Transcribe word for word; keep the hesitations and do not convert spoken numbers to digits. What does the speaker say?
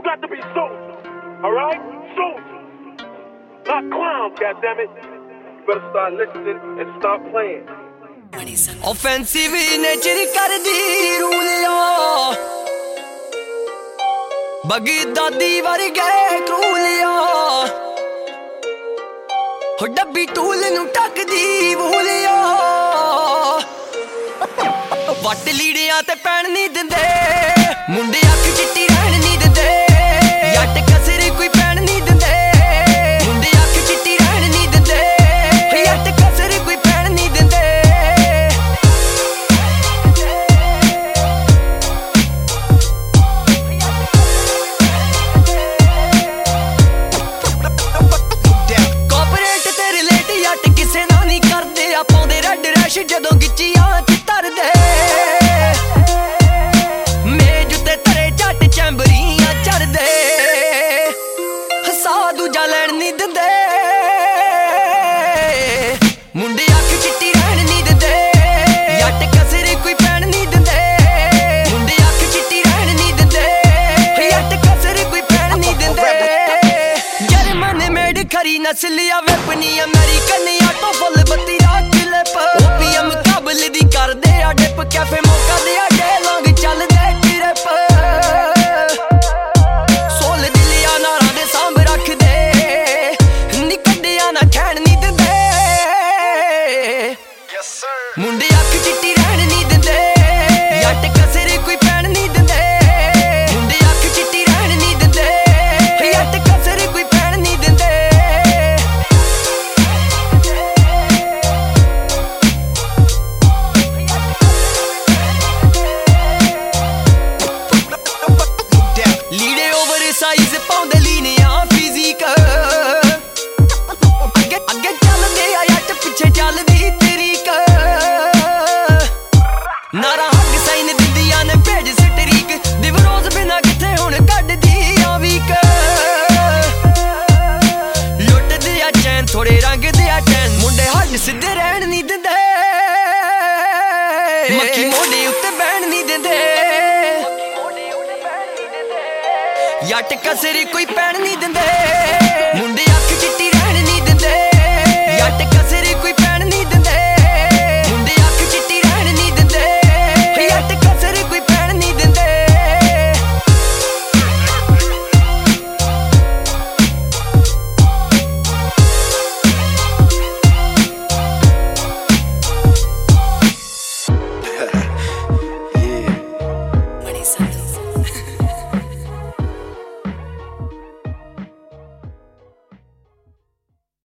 got to be soldiers, all right? Soldiers, not clowns, goddammit. You better start listening and stop playing. Offensive nature ਕਰਦੀ ਰੂਲਿਆ ਬਗਦਾਦੀ ਵਰਗੇ ਕਰੂਲਿਆ ਹੋ ਡੱਬੀ tool ਨੂੰ ਟੱਕਦੀ ਵੂਲਿਆ ਵੱਟ ਲੀੜਿਆਂ ਤੇ ਪੈਣ ਨਹੀਂ ਦਿੰਦੇ ਮੁੰਡੇ ਅੱਖ ਚਿੱਟੀ ਰਹਿਣ ਨਹੀਂ ਦਿੰਦੇ ਜੱਟ ਕਸਰ ਕੋਈ ਪੈਣ ਨਹੀਂ ਦਿੰਦੇ ਮੁੰਡੇ ਅੱਖ ਚਿੱਟੀ ਰਹਿਣ ਨਹੀਂ ਦਿੰਦੇ ਜੱਟ ਕਸਰ ਕੋਈ ਪੈਣ ਨਹੀਂ ਦਿੰਦੇ ਜਦੋਂ ਗਿੱਚੀਆਂ ਚ ਤਰਦੇ ਮੇਜ ਉੱਤੇ ਤਰੇ ਝੱਟ ਚੈਂਬਰੀਆਂ ਚੜਦੇ ਹਸਾ ਦੂਜਾ ਲੈਣ ਨਹੀਂ ਦਿੰਦੇ ਮੁੰਡੇ ਅੱਖ ਚਿੱਟੀ ਰਹਿਣ ਨਹੀਂ ਦਿੰਦੇ ਜੱਟ ਕਸਰ ਕੋਈ ਪੈਣ ਨਹੀਂ ਦਿੰਦੇ ਮੁੰਡੇ ਅੱਖ ਚਿੱਟੀ ਰਹਿਣ ਨਹੀਂ ਦਿੰਦੇ ਜੱਟ ਕਸਰ ਕੋਈ ਪੈਣ ਨਹੀਂ ਦਿੰਦੇ ਜਰਮਨ ਮੇਡ ਖਰੀ ਨਸਲੀਆ ਵੈਪਨੀ ਅਮਰੀਕਨ ਆਟੋ ਫੁੱਲ ਬੱਤੀ ਦਾ ਕਿਲਪ ਓਪੀਐਮ ਕਾਬਲ ਦੀ ਕਰਦੇ ਆ ਡਿਪ ਕੈਫੇ ਮੌਕਾ ਦੇ ਆਡੇ ਲੰਗ ਚੱਲਦੇ ਟਿਰਪ ਸੋਲ ਦਿਲਿਆ ਨਾਰਾਂ ਦੇ ਸਾਂਭ ਰੱਖਦੇ ਨੀ ਕੱਢਿਆ ਨਾ ਖੈਣ ਨਹੀਂ ਦਿੰਦੇ ਮੁੰਡੇ ਅੱਖ ਚਿੱਟੀ ਰਹਿਣ ਨਹੀਂ ਦਿੰਦੇ ਜੱਟ ਕਸਰ ਕੋਈ ਪੈਣ ਨਹੀਂ ਦਿੰਦੇ ਮੁੰਡੇ ਅੱਖ ਚਿੱਟੀ ਰਹਿਣ ਨਹੀਂ ਦਿੰਦੇ ਜੱਟ ਕਸਰ ਕੋਈ ਪੈਣ ਨਹੀਂ ਦਿੰਦੇ ਸਾਈਜ਼ ਪਾਉਂਦੇ ਲੀਨੀਆਂ ਫਿਜ਼ੀਕ ਅੱਗੇ ਅੱਗੇ ਚੱਲਦੇ ਆ ਜੱਟ ਪਿੱਛੇ ਚੱਲਦੀ ਤਰੀਕ ਨਾਰਾ ਹੱਕ ਸਾਈਨ ਦਿੰਦੀਆਂ ਨੇ ਭੇਜ ਸਟਰੀਕ ਦਿਵਰੋਜ਼ ਬਿਨਾ ਕਿੱਥੇ ਹੁਣ ਕੱਢਦੀ ਆ ਵੀਕ ਲੁੱਟਦੇ ਆ ਚੈਨ ਥੋੜੇ ਰੰਗ ਦੇ ਆ ਟੈਨ ਮੁੰਡੇ ਹੱਡ ਸਿੱਧੇ ਰਹਿਣ ਨਹੀਂ ਦਿੰਦੇ ਮੱਖੀ ਮੋਢੇ ਉੱਤੇ ਬਹਿਣ ਨਹੀਂ ਦਿੰਦੇ ਜੱਟ ਕਸਰ ਕੋਈ ਪੈਣ ਨਹੀਂ ਦਿੰਦੇ